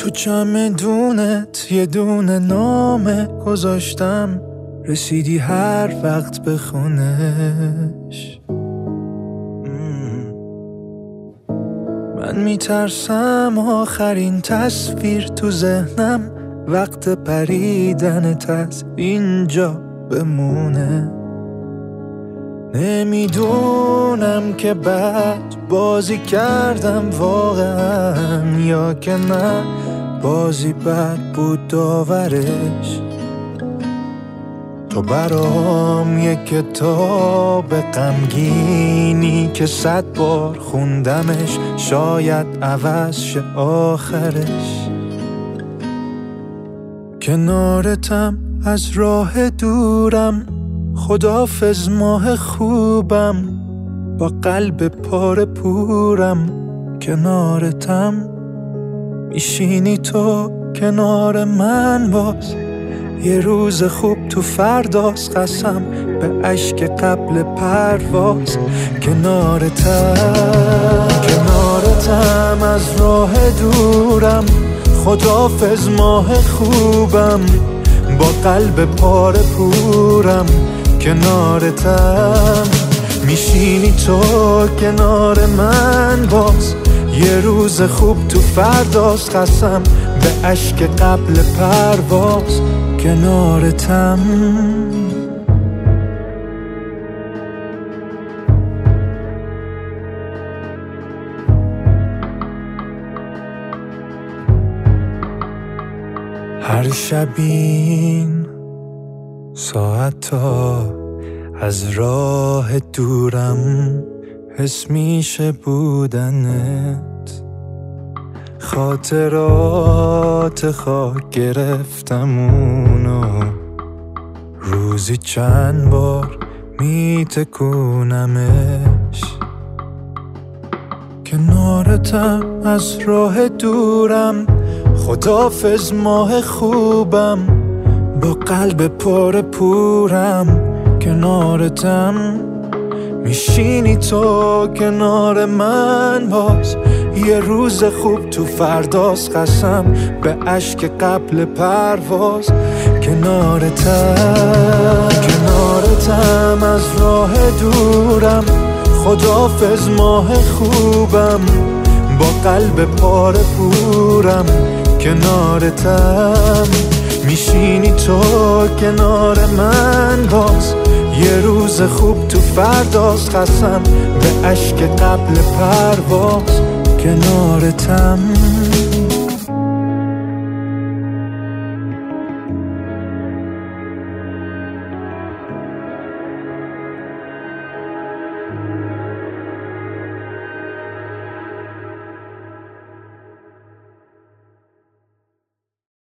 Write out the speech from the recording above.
تو چمدونت یه دونه نامه گذاشتم، رسیدی هر وقت به خونش. من میترسم آخرین تصویر تو ذهنم وقت پریدنت از اینجا بمونه. نمیدونم که بد بازی کردم واقعا یا که نه بازی بد بود داورش. تو برام یک کتاب غمگینی که 100 بار خوندمش شاید عوض شه آخرش. کنارتم از راه دورم، خداحافظ ماه خوبم، با قلب پاره پورم. کنارتم میشینی تو کنار من باز، یه روز خوب تو فرداست قسم به اشک قبل پرواز. کنارتم از راه دورم، خداحافظ ماه خوبم، با قلب پاره پورم. کنارتم میشینی تو کنار من باز، یه روز خوب تو فرداست قسم به اشک قبل پرواز. کنارتم هر شب این ساعتا از راه دورم حس میشه بودنت. خاطرات خاک گرفتم اونو، روزی چند بار میتکونمش. کنارتم از راه دورم، خداحافظ ماه خوبم، با قلب پر پورم. کنارتم میشینی تو کنار من باز، یه روز خوب تو فرداست قسم به اشک قبل پرواز. کنارتم از راه دورم، خداحافظ ماه خوبم، با قلب پاره پورم. کنارتم میشینی تو کنار من باز، یه روز خوب تو فرداست قسم به اشک قبل پرواز. کنارتم